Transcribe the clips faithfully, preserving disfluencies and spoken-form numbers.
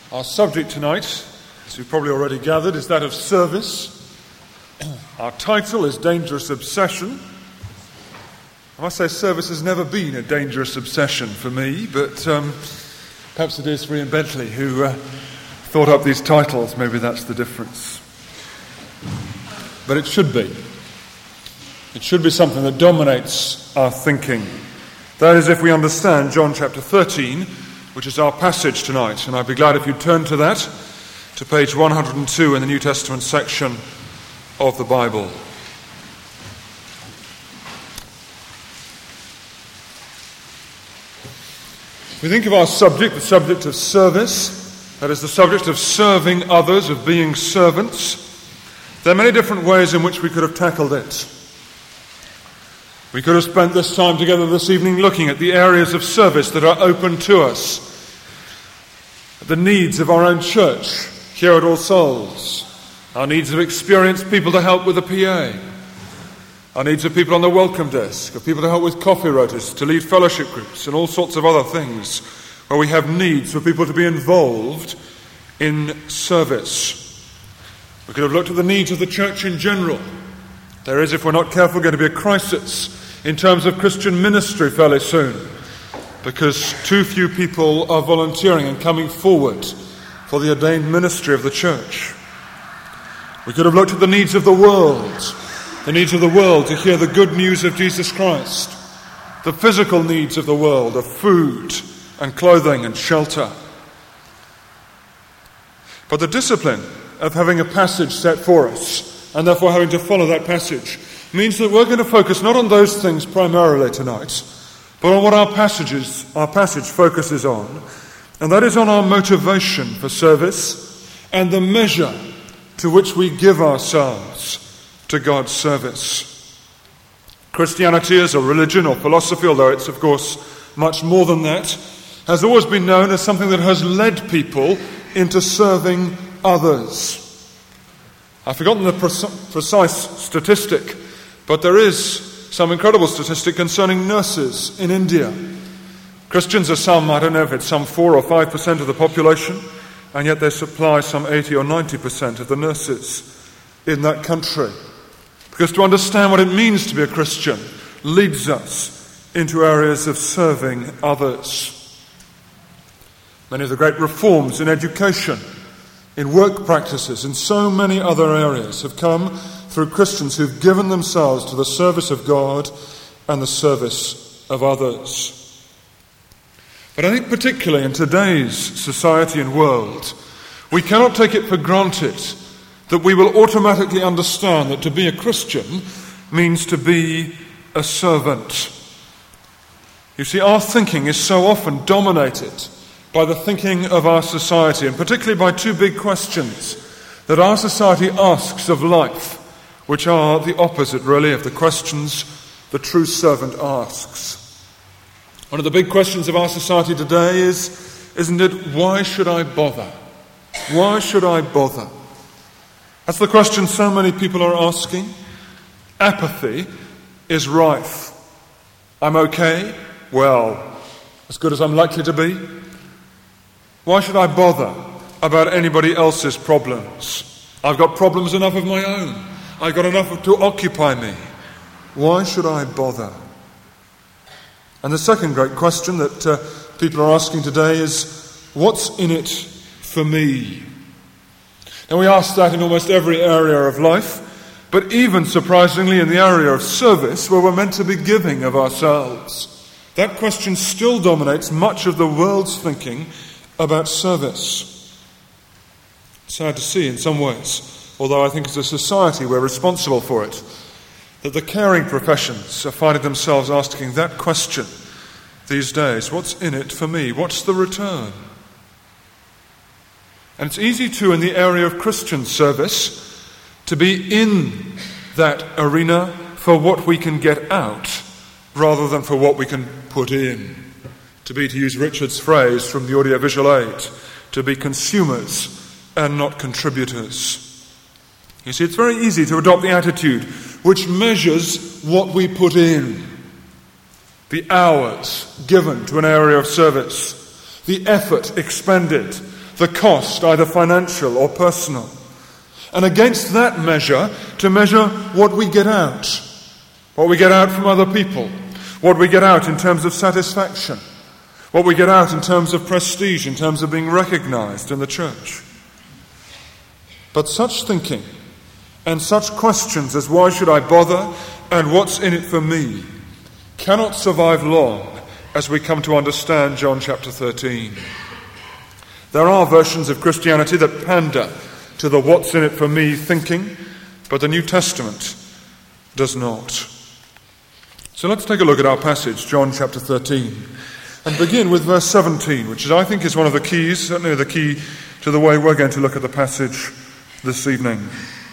Our subject tonight, as you've probably already gathered, is that of service. Our title is Dangerous Obsession. I must say service has never been a dangerous obsession for me, but um, perhaps it is for Ian Bentley, who uh, thought up these titles. Maybe that's the difference. But it should be. It should be something that dominates our thinking. That is, if we understand John chapter thirteen, which is our passage tonight. And I'd be glad if you'd turn to that, to page one hundred two in the New Testament section of the Bible. We think of our subject, the subject of service, that is the subject of serving others, of being servants. There are many different ways in which we could have tackled it. We could have spent this time together this evening looking at the areas of service that are open to us, the needs of our own church here at All Souls, our needs of experienced people to help with the P A, our needs of people on the welcome desk, of people to help with coffee rotas, to lead fellowship groups, and all sorts of other things where we have needs for people to be involved in service. We could have looked at the needs of the church in general. There is, if we're not careful, going to be a crisis in terms of Christian ministry fairly soon, because too few people are volunteering and coming forward for the ordained ministry of the church. We could have looked at the needs of the world, the needs of the world to hear the good news of Jesus Christ, the physical needs of the world of food and clothing and shelter. But the discipline of having a passage set for us, and therefore having to follow that passage, means that we're going to focus not on those things primarily tonight, but on what our passages, our passage focuses on, and that is on our motivation for service and the measure to which we give ourselves to God's service. Christianity as a religion or philosophy, although it's of course much more than that, has always been known as something that has led people into serving others. I've forgotten the pre- precise statistic, but there is some incredible statistic concerning nurses in India. Christians are some, I don't know if it's some four or five percent of the population, and yet they supply some eighty or ninety percent of the nurses in that country. Because to understand what it means to be a Christian leads us into areas of serving others. Many of the great reforms in education, in work practices, in so many other areas have come through Christians who've given themselves to the service of God and the service of others. But I think particularly in today's society and world, we cannot take it for granted that we will automatically understand that to be a Christian means to be a servant. You see, our thinking is so often dominated by the thinking of our society, and particularly by two big questions that our society asks of life, which are the opposite, really, of the questions the true servant asks. One of the big questions of our society today is, isn't it, why should I bother? Why should I bother? That's the question so many people are asking. Apathy is rife. I'm okay? Well, as good as I'm likely to be. Why should I bother about anybody else's problems? I've got problems enough of my own. I've got enough to occupy me. Why should I bother? And the second great question that uh, people are asking today is, what's in it for me? Now we ask that in almost every area of life, but even surprisingly in the area of service, where we're meant to be giving of ourselves. That question still dominates much of the world's thinking about service. Sad to see in some ways, although I think as a society we're responsible for it, that the caring professions are finding themselves asking that question these days. What's in it for me? What's the return? And it's easy to, in the area of Christian service, to be in that arena for what we can get out rather than for what we can put in. To be, to use Richard's phrase from the audiovisual aid, to be consumers and not contributors. You see, it's very easy to adopt the attitude which measures what we put in. The hours given to an area of service, the effort expended, the cost, either financial or personal. And against that measure, to measure what we get out, what we get out from other people, what we get out in terms of satisfaction, what we get out in terms of prestige, in terms of being recognized in the church. But such thinking and such questions as why should I bother and what's in it for me cannot survive long as we come to understand John chapter thirteen. There are versions of Christianity that pander to the what's in it for me thinking, but the New Testament does not. So let's take a look at our passage, John chapter thirteen, and begin with verse seventeen, which is, I think, is one of the keys, certainly the key to the way we're going to look at the passage this evening.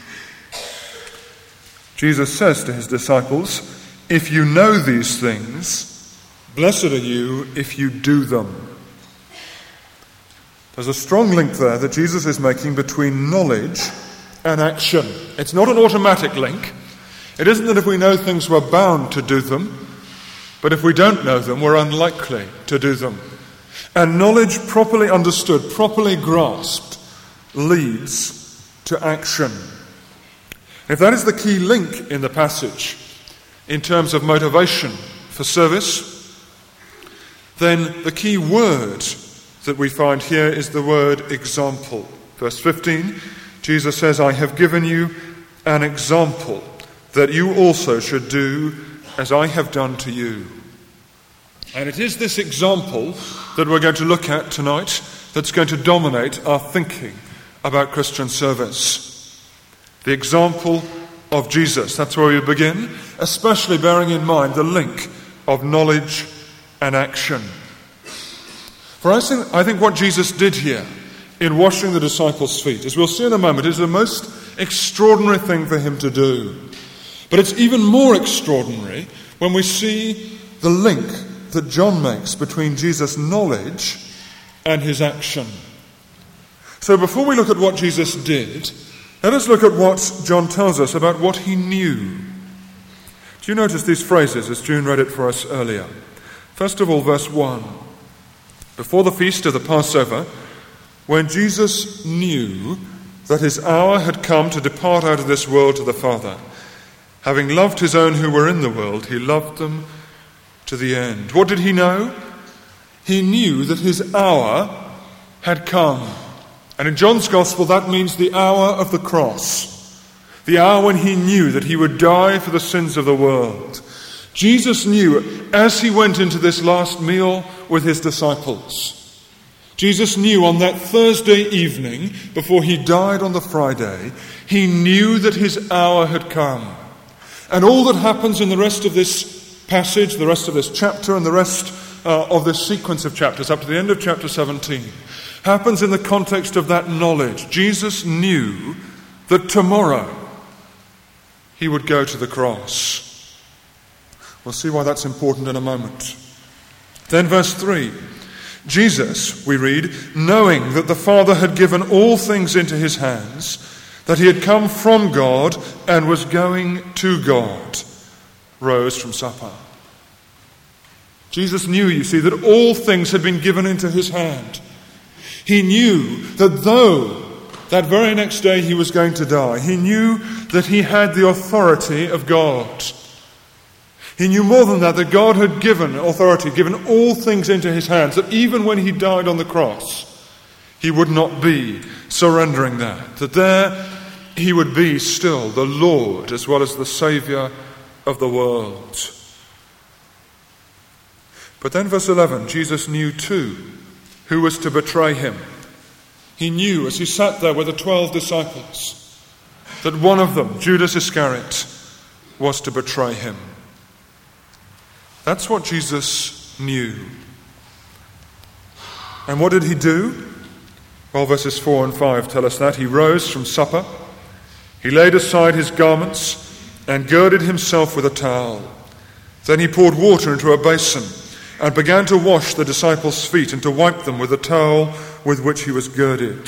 Jesus says to his disciples, "If you know these things, blessed are you if you do them." There's a strong link there that Jesus is making between knowledge and action. It's not an automatic link. It isn't that if we know things we're bound to do them, but if we don't know them, we're unlikely to do them. And knowledge properly understood, properly grasped, leads to action. If that is the key link in the passage in terms of motivation for service, then the key word that we find here is the word example. Verse fifteen, Jesus says, "I have given you an example that you also should do as I have done to you." And it is this example that we're going to look at tonight that's going to dominate our thinking about Christian service. The example of Jesus. That's where we begin, especially bearing in mind the link of knowledge and action. For I think, I think what Jesus did here in washing the disciples' feet, as we'll see in a moment, is the most extraordinary thing for him to do. But it's even more extraordinary when we see the link that John makes between Jesus' knowledge and his action. So before we look at what Jesus did, let us look at what John tells us about what he knew. Do you notice these phrases as June read it for us earlier? First of all, verse one. Before the feast of the Passover, when Jesus knew that his hour had come to depart out of this world to the Father, having loved his own who were in the world, he loved them to the end. What did he know? He knew that his hour had come. And in John's Gospel, that means the hour of the cross, the hour when he knew that he would die for the sins of the world. Jesus knew as he went into this last meal with his disciples. Jesus knew on that Thursday evening, before he died on the Friday, he knew that his hour had come. And all that happens in the rest of this passage, the rest of this chapter, and the rest uh, of this sequence of chapters, up to the end of chapter seventeen, happens in the context of that knowledge. Jesus knew that tomorrow he would go to the cross. We'll see why that's important in a moment. Then verse three. Jesus, we read, knowing that the Father had given all things into his hands, that he had come from God and was going to God, rose from supper. Jesus knew, you see, that all things had been given into his hand. He knew that though that very next day he was going to die, he knew that he had the authority of God. He knew more than that, that God had given authority, given all things into his hands, that even when he died on the cross, he would not be surrendering that, that there he would be still the Lord as well as the Saviour of the world. But then verse eleven, Jesus knew too who was to betray him. He knew as he sat there with the twelve disciples that one of them, Judas Iscariot, was to betray him. That's what Jesus knew. And what did he do? Well, verses four and five tell us that. He rose from supper, he laid aside his garments and girded himself with a towel. Then he poured water into a basin and began to wash the disciples' feet and to wipe them with the towel with which he was girded.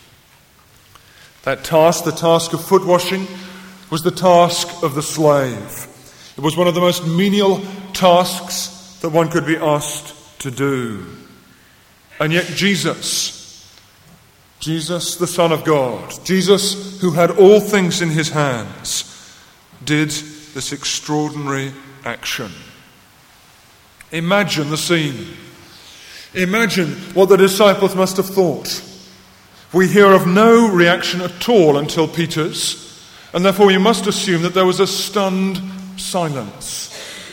That task, the task of foot washing, was the task of the slave. It was one of the most menial tasks that one could be asked to do. And yet Jesus, Jesus, the Son of God, Jesus who had all things in his hands, did this extraordinary action. Imagine the scene. Imagine what the disciples must have thought. We hear of no reaction at all until Peter's, and therefore we must assume that there was a stunned silence.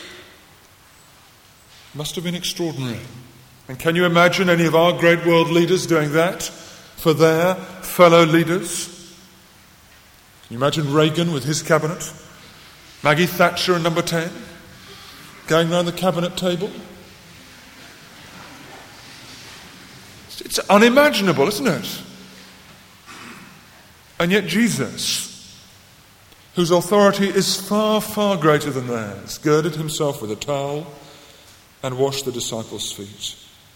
It must have been extraordinary. And can you imagine any of our great world leaders doing that for their fellow leaders? Can you imagine Reagan with his cabinet? Maggie Thatcher and number ten going round the cabinet table? It's unimaginable, isn't it? And yet Jesus, whose authority is far, far greater than theirs, girded himself with a towel and washed the disciples' feet.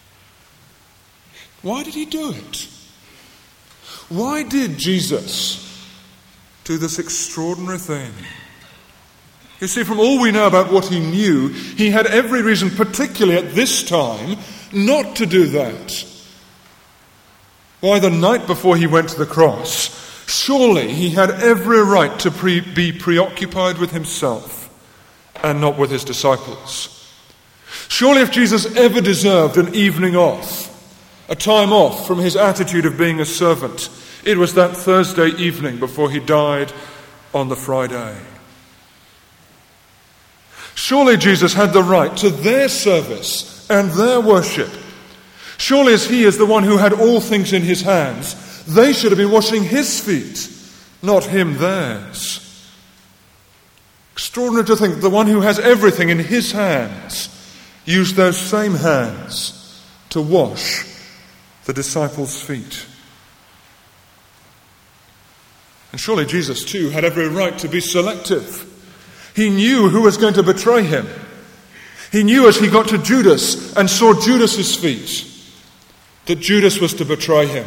Why did he do it? Why did Jesus do this extraordinary thing? You see, from all we know about what he knew, he had every reason, particularly at this time, not to do that. Why, the night before he went to the cross, surely he had every right to pre- be preoccupied with himself and not with his disciples. Surely if Jesus ever deserved an evening off, a time off from his attitude of being a servant, it was that Thursday evening before he died on the Friday. Surely Jesus had the right to their service and their worship. Surely as he is the one who had all things in his hands, they should have been washing his feet, not him theirs. Extraordinary to think the one who has everything in his hands used those same hands to wash the disciples' feet. And surely Jesus too had every right to be selective. He knew who was going to betray him. He knew as he got to Judas and saw Judas's feet that Judas was to betray him.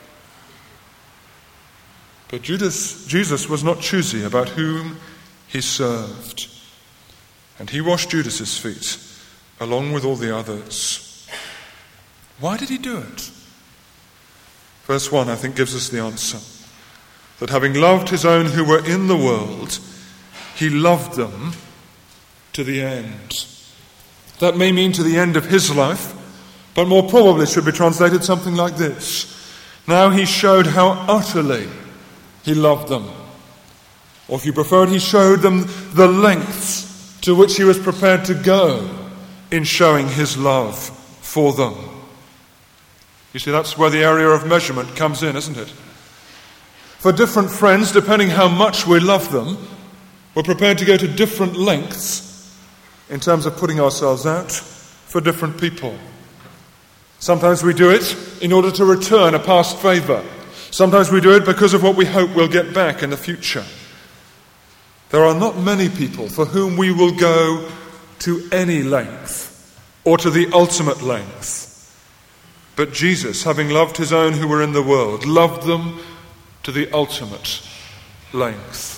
But Judas, Jesus was not choosy about whom he served. And he washed Judas's feet along with all the others. Why did he do it? Verse one, I think, gives us the answer. That having loved his own who were in the world, he loved them to the end. That may mean to the end of his life, but more probably should be translated something like this. Now he showed how utterly he loved them. Or if you prefer it, he showed them the lengths to which he was prepared to go in showing his love for them. You see, that's where the area of measurement comes in, isn't it? For different friends, depending how much we love them, we're prepared to go to different lengths in terms of putting ourselves out for different people. Sometimes we do it in order to return a past favour. Sometimes we do it because of what we hope we'll get back in the future. There are not many people for whom we will go to any length or to the ultimate length. But Jesus, having loved his own who were in the world, loved them to the ultimate length.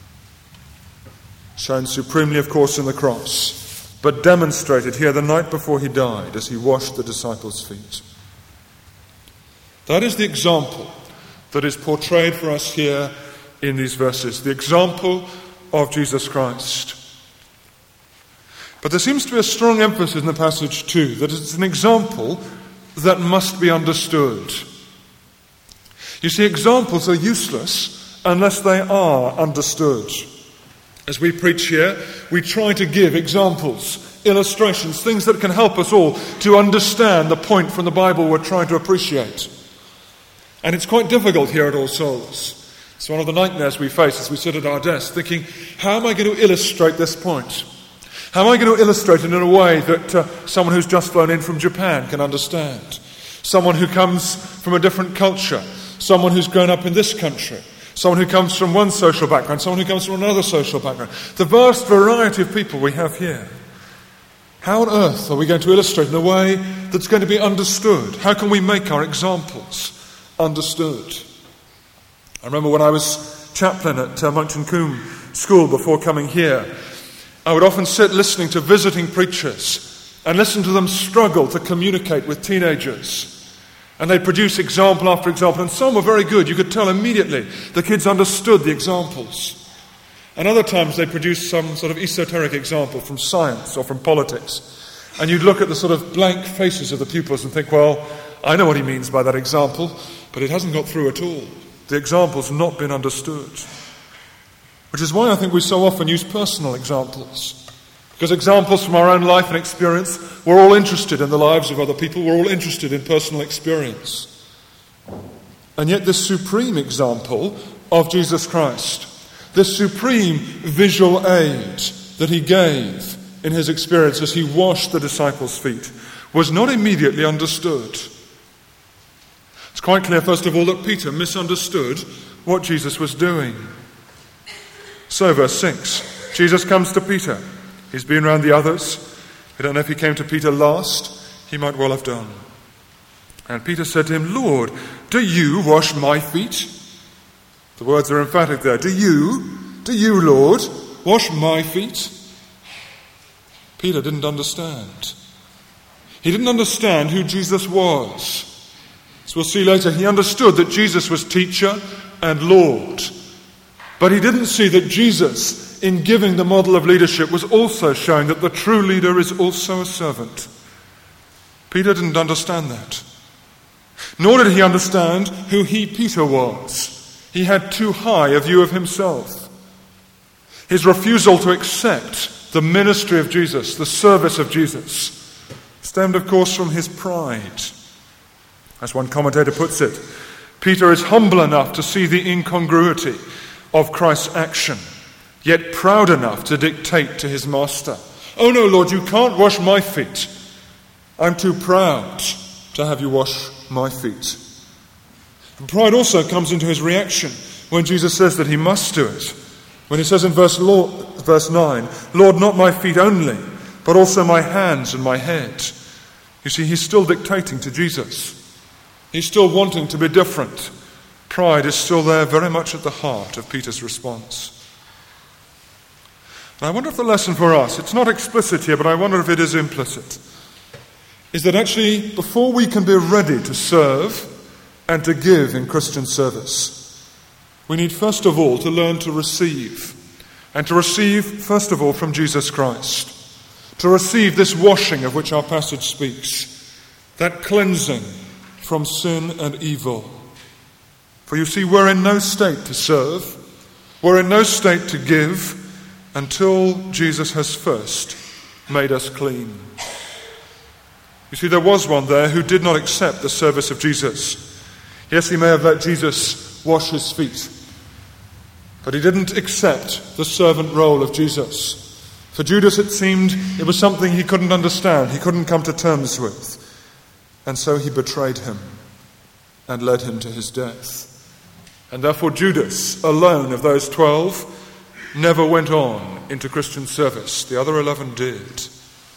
Shown supremely, of course, in the cross, but demonstrated here the night before he died as he washed the disciples' feet. That is the example that is portrayed for us here in these verses, the example of Jesus Christ. But there seems to be a strong emphasis in the passage too, that it's an example that must be understood. You see, examples are useless unless they are understood. As we preach here, we try to give examples, illustrations, things that can help us all to understand the point from the Bible we're trying to appreciate. And it's quite difficult here at All Souls. It's one of the nightmares we face as we sit at our desk thinking, how am I going to illustrate this point? How am I going to illustrate it in a way that uh, someone who's just flown in from Japan can understand? Someone who comes from a different culture, someone who's grown up in this country, someone who comes from one social background, someone who comes from another social background. The vast variety of people we have here. How on earth are we going to illustrate in a way that's going to be understood? How can we make our examples understood? I remember when I was chaplain at uh, Monkton Combe School before coming here, I would often sit listening to visiting preachers and listen to them struggle to communicate with teenagers. And they produce example after example, and some were very good. You could tell immediately the kids understood the examples. And other times they produced some sort of esoteric example from science or from politics. And you'd look at the sort of blank faces of the pupils and think, well, I know what he means by that example, but it hasn't got through at all. The example's not been understood. Which is why I think we so often use personal examples. Because examples from our own life and experience, we're all interested in the lives of other people, we're all interested in personal experience. And yet this supreme example of Jesus Christ, this supreme visual aid that he gave in his experience as he washed the disciples' feet, was not immediately understood. It's quite clear, first of all, that Peter misunderstood what Jesus was doing. So, verse six, Jesus comes to Peter. He's been around the others. I don't know if he came to Peter last. He might well have done. And Peter said to him, Lord, do you wash my feet? The words are emphatic there. Do you, do you, Lord, wash my feet? Peter didn't understand. He didn't understand who Jesus was. As we'll see later, he understood that Jesus was teacher and Lord. But he didn't see that Jesus, in giving the model of leadership, was also showing that the true leader is also a servant. Peter didn't understand that. Nor did he understand who he, Peter, was. He had too high a view of himself. His refusal to accept the ministry of Jesus, the service of Jesus, stemmed, of course, from his pride. As one commentator puts it, Peter is humble enough to see the incongruity of Christ's action, yet proud enough to dictate to his master, oh no, Lord, you can't wash my feet. I'm too proud to have you wash my feet. And pride also comes into his reaction when Jesus says that he must do it. When he says in verse, Lord, verse nine, Lord, not my feet only, but also my hands and my head. You see, he's still dictating to Jesus. He's still wanting to be different. Pride is still there, very much at the heart of Peter's response. And I wonder if the lesson for us, it's not explicit here, but I wonder if it is implicit, is that actually before we can be ready to serve and to give in Christian service, we need first of all to learn to receive. And to receive first of all from Jesus Christ. To receive this washing of which our passage speaks. That cleansing from sin and evil. For you see, we're in no state to serve, we're in no state to give until Jesus has first made us clean. You see, there was one there who did not accept the service of Jesus. Yes, he may have let Jesus wash his feet, but he didn't accept the servant role of Jesus. For Judas, it seemed it was something he couldn't understand, he couldn't come to terms with. And so he betrayed him and led him to his death. And therefore Judas, alone of those twelve, never went on into Christian service. The other eleven did.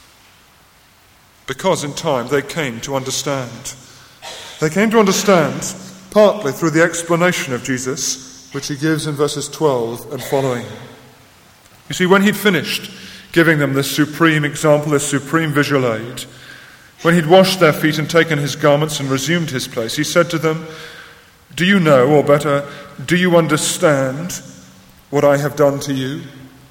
Because in time they came to understand. They came to understand partly through the explanation of Jesus, which he gives in verses twelve and following. You see, when he'd finished giving them this supreme example, this supreme visual aid, when he'd washed their feet and taken his garments and resumed his place, he said to them, do you know, or better, do you understand what I have done to you?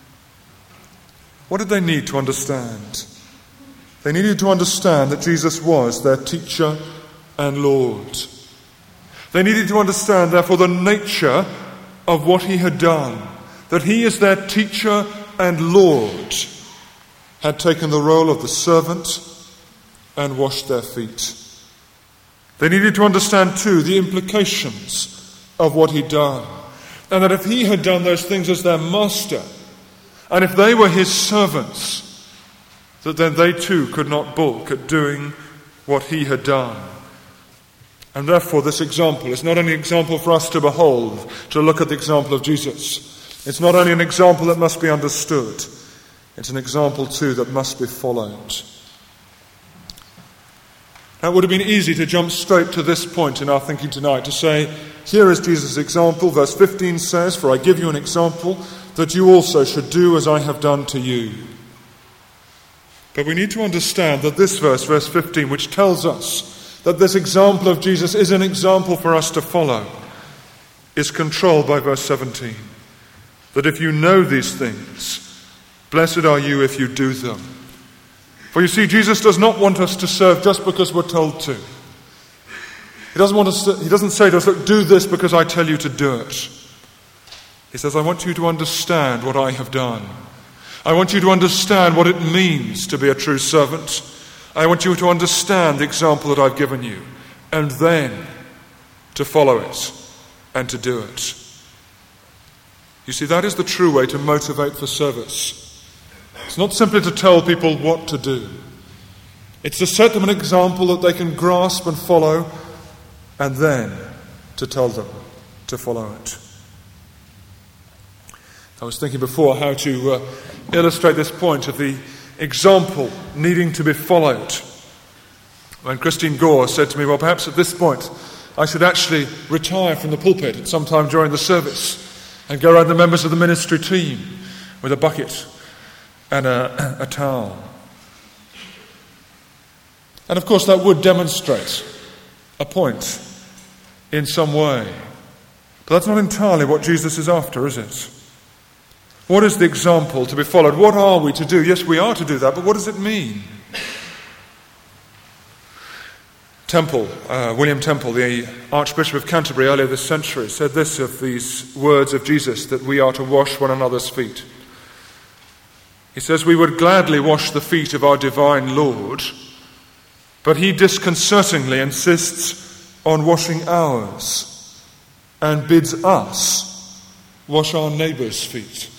What did they need to understand? They needed to understand that Jesus was their teacher and Lord. They needed to understand, therefore, the nature of what he had done. That he, as their teacher and Lord, had taken the role of the servant and washed their feet. They needed to understand, too, the implications of what he'd done. And that if he had done those things as their master, and if they were his servants, that then they too could not balk at doing what he had done. And therefore this example is not only an example for us to behold, to look at the example of Jesus. It's not only an example that must be understood, it's an example too that must be followed. Now, it would have been easy to jump straight to this point in our thinking tonight, to say, here is Jesus' example. Verse fifteen says, for I give you an example that you also should do as I have done to you. But we need to understand that this verse, verse fifteen, which tells us that this example of Jesus is an example for us to follow, is controlled by verse seventeen. That if you know these things, blessed are you if you do them. For you see, Jesus does not want us to serve just because we're told to. He doesn't want us to, he doesn't say to us, look, do this because I tell you to do it. He says, I want you to understand what I have done. I want you to understand what it means to be a true servant. I want you to understand the example that I've given you, and then to follow it and to do it. You see, that is the true way to motivate for service. It's not simply to tell people what to do. It's to set them an example that they can grasp and follow, and then to tell them to follow it. I was thinking before how to uh, illustrate this point of the example needing to be followed. When Christine Gore said to me, well, perhaps at this point I should actually retire from the pulpit at some time during the service and go around the members of the ministry team with a bucket and a, a towel. And of course that would demonstrate a point in some way. But that's not entirely what Jesus is after, is it? What is the example to be followed? What are we to do? Yes, we are to do that, but what does it mean? Temple, uh, William Temple, the Archbishop of Canterbury earlier this century, said this of these words of Jesus, that we are to wash one another's feet. He says, we would gladly wash the feet of our divine Lord, but he disconcertingly insists on washing ours and bids us wash our neighbour's feet.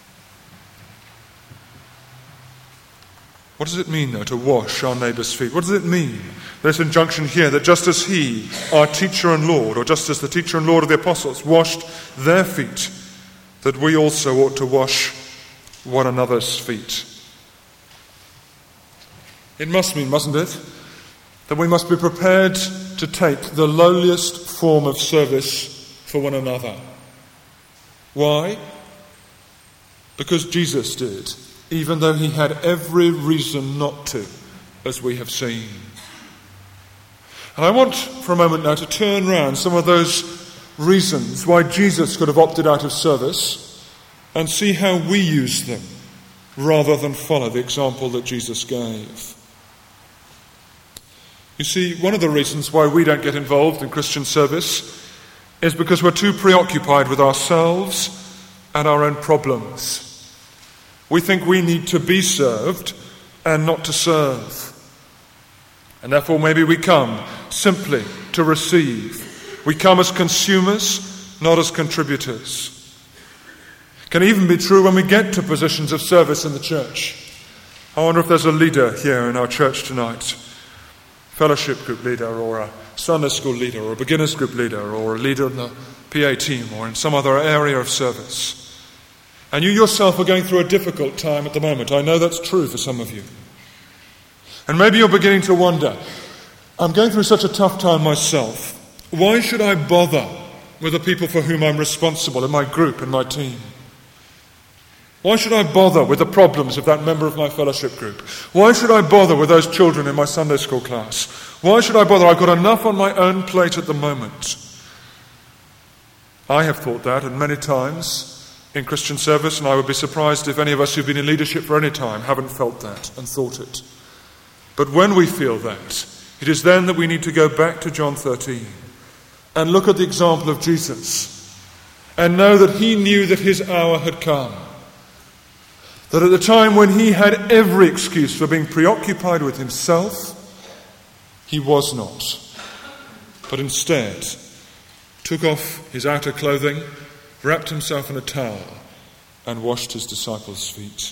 What does it mean, though, to wash our neighbour's feet? What does it mean, this injunction here, that just as he, our teacher and Lord, or just as the teacher and Lord of the apostles, washed their feet, that we also ought to wash one another's feet? It must mean, mustn't it, that we must be prepared to take the lowliest form of service for one another. Why? Because Jesus did, even though he had every reason not to, as we have seen. And I want for a moment now to turn round some of those reasons why Jesus could have opted out of service and see how we use them rather than follow the example that Jesus gave. You see, one of the reasons why we don't get involved in Christian service is because we're too preoccupied with ourselves and our own problems. We think we need to be served and not to serve. And therefore maybe we come simply to receive. We come as consumers, not as contributors. It can even be true when we get to positions of service in the church. I wonder if there's a leader here in our church tonight, fellowship group leader or a Sunday school leader or a beginners group leader or a leader in the P A team or in some other area of service. And you yourself are going through a difficult time at the moment. I know that's true for some of you. And maybe you're beginning to wonder, I'm going through such a tough time myself. Why should I bother with the people for whom I'm responsible in my group, in my team? Why should I bother with the problems of that member of my fellowship group? Why should I bother with those children in my Sunday school class? Why should I bother? I've got enough on my own plate at the moment. I have thought that, and many times in Christian service, and I would be surprised if any of us who've been in leadership for any time haven't felt that and thought it. But when we feel that, it is then that we need to go back to John thirteen and look at the example of Jesus and know that he knew that his hour had come. That at the time when he had every excuse for being preoccupied with himself, he was not, but instead took off his outer clothing, wrapped himself in a towel, and washed his disciples' feet.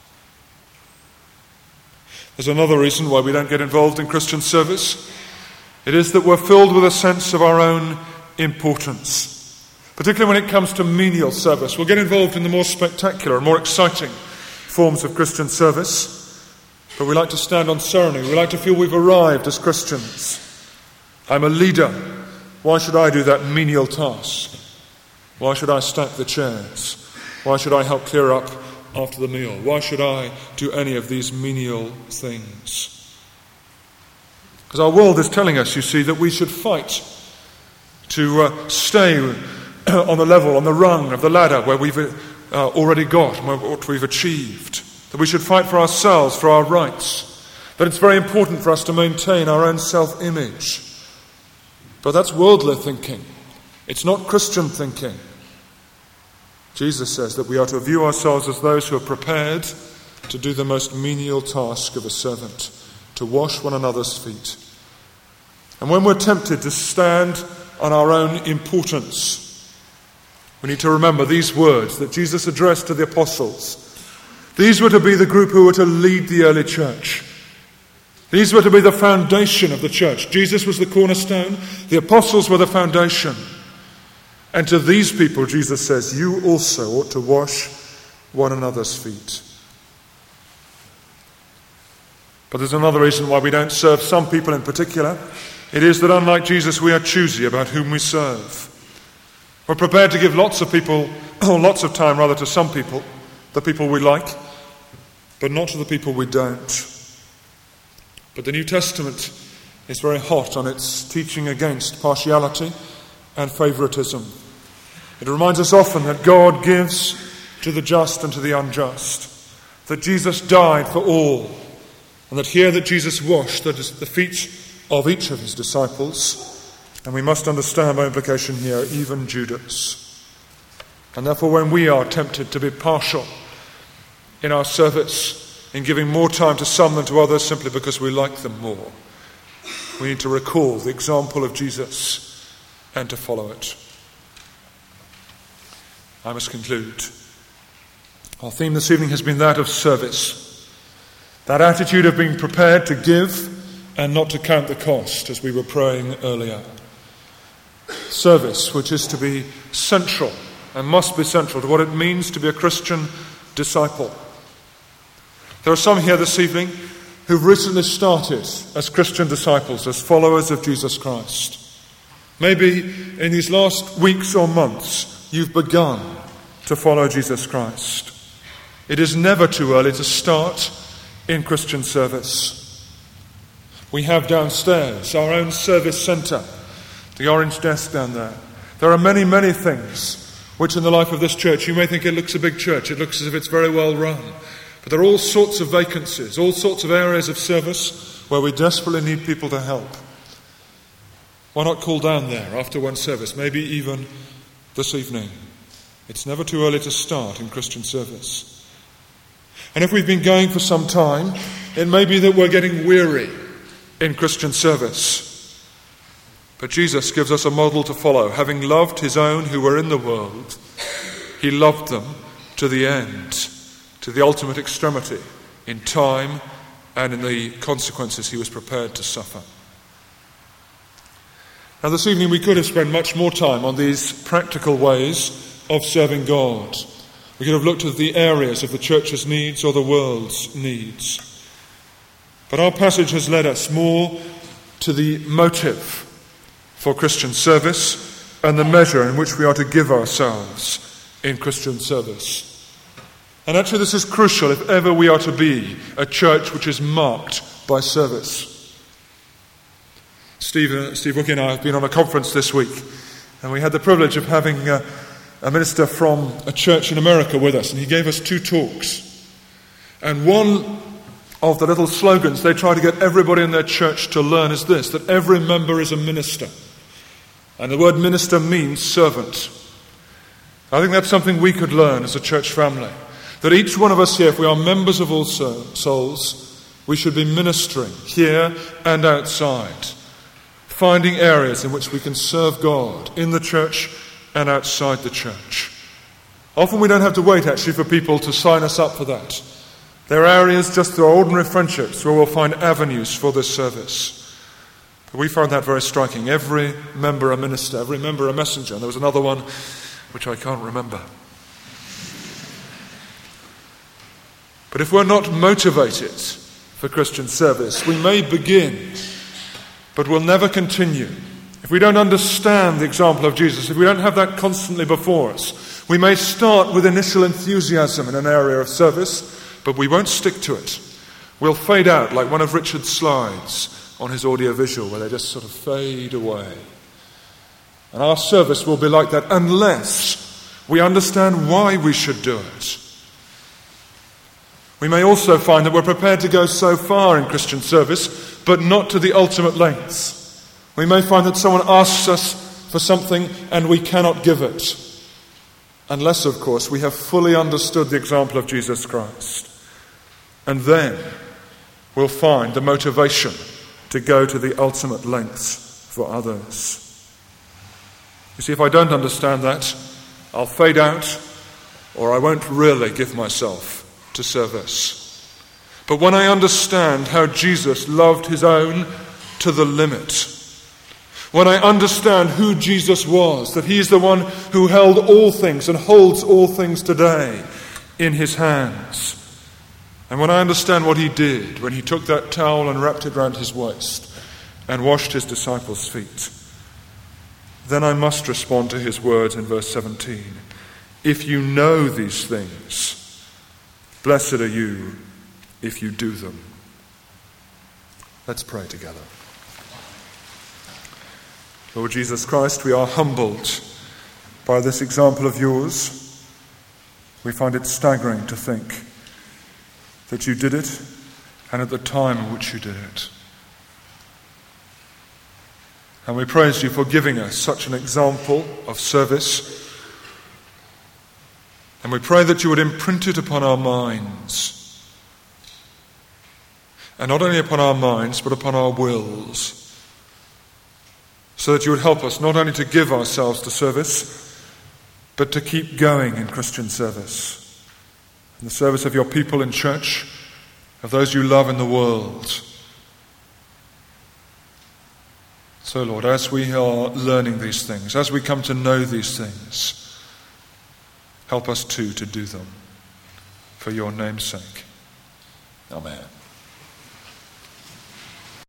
There's another reason why we don't get involved in Christian service. It is that we're filled with a sense of our own importance, particularly when it comes to menial service. We'll get involved in the more spectacular and more exciting forms of Christian service, but we like to stand on ceremony. We like to feel we've arrived as Christians. I'm a leader. Why should I do that menial task? Why should I stack the chairs? Why should I help clear up after the meal? Why should I do any of these menial things? Because our world is telling us, you see, that we should fight to uh, stay on the level, on the rung of the ladder where we've uh, already got, what we've achieved. That we should fight for ourselves, for our rights. That it's very important for us to maintain our own self-image. But that's worldly thinking. It's not Christian thinking. Jesus says that we are to view ourselves as those who are prepared to do the most menial task of a servant, to wash one another's feet. And when we're tempted to stand on our own importance, we need to remember these words that Jesus addressed to the apostles. These were to be the group who were to lead the early church. These were to be the foundation of the church. Jesus was the cornerstone. The apostles were the foundation. And to these people, Jesus says, you also ought to wash one another's feet. But there's another reason why we don't serve some people in particular. It is that unlike Jesus, we are choosy about whom we serve. We're prepared to give lots of people, or lots of time rather, to some people, the people we like, but not to the people we don't. But the New Testament is very hot on its teaching against partiality and favoritism. It reminds us often that God gives to the just and to the unjust, that Jesus died for all, and that here that Jesus washed the feet of each of his disciples, and we must understand by implication here, even Judas. And therefore when we are tempted to be partial in our service, in giving more time to some than to others simply because we like them more, we need to recall the example of Jesus and to follow it. I must conclude. Our theme this evening has been that of service. That attitude of being prepared to give and not to count the cost, as we were praying earlier. Service, which is to be central and must be central to what it means to be a Christian disciple. There are some here this evening who've recently started as Christian disciples, as followers of Jesus Christ. Maybe in these last weeks or months you've begun to follow Jesus Christ. It is never too early to start in Christian service. We have downstairs our own service centre, the orange desk down there. There are many, many things which in the life of this church, you may think it looks a big church, it looks as if it's very well run. But there are all sorts of vacancies, all sorts of areas of service where we desperately need people to help. Why not call down there after one service, maybe even this evening? It's never too early to start in Christian service. And if we've been going for some time, it may be that we're getting weary in Christian service. But Jesus gives us a model to follow. Having loved his own who were in the world, he loved them to the end, to the ultimate extremity, in time and in the consequences he was prepared to suffer. Now this evening we could have spent much more time on these practical ways of serving God. We could have looked at the areas of the church's needs or the world's needs. But our passage has led us more to the motive for Christian service and the measure in which we are to give ourselves in Christian service. And actually this is crucial if ever we are to be a church which is marked by service. Steve, uh, Steve Wookie and I have been on a conference this week, and we had the privilege of having uh, a minister from a church in America with us, and he gave us two talks. And one of the little slogans they try to get everybody in their church to learn is this, that every member is a minister. And the word minister means servant. I think that's something we could learn as a church family. That each one of us here, if we are members of All Souls, we should be ministering here and outside, finding areas in which we can serve God in the church and outside the church. Often we don't have to wait actually for people to sign us up for that. There are areas just through our ordinary friendships where we'll find avenues for this service. But we found that very striking. Every member a minister, every member a messenger. And there was another one which I can't remember. But if we're not motivated for Christian service, we may begin, but we'll never continue. If we don't understand the example of Jesus, if we don't have that constantly before us, we may start with initial enthusiasm in an area of service, but we won't stick to it. We'll fade out like one of Richard's slides on his audiovisual where they just sort of fade away. And our service will be like that unless we understand why we should do it. We may also find that we're prepared to go so far in Christian service, but not to the ultimate lengths. We may find that someone asks us for something and we cannot give it. Unless, of course, we have fully understood the example of Jesus Christ. And then we'll find the motivation to go to the ultimate lengths for others. You see, if I don't understand that, I'll fade out, or I won't really give myself to service. But when I understand how Jesus loved his own to the limit, when I understand who Jesus was, that he is the one who held all things and holds all things today in his hands, and when I understand what he did when he took that towel and wrapped it round his waist and washed his disciples' feet, then I must respond to his words in verse seventeen. If you know these things, blessed are you if you do them. Let's pray together. Lord Jesus Christ, we are humbled by this example of yours. We find it staggering to think that you did it and at the time in which you did it. And we praise you for giving us such an example of service. And we pray that you would imprint it upon our minds. And not only upon our minds, but upon our wills. So that you would help us not only to give ourselves to service, but to keep going in Christian service. In the service of your people in church, of those you love in the world. So, Lord, as we are learning these things, as we come to know these things, help us too to do them for your name's sake. Amen.